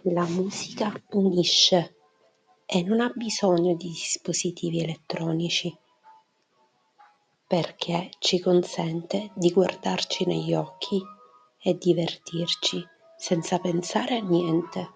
La musica unisce e non ha bisogno di dispositivi elettronici perché ci consente di guardarci negli occhi e divertirci senza pensare a niente.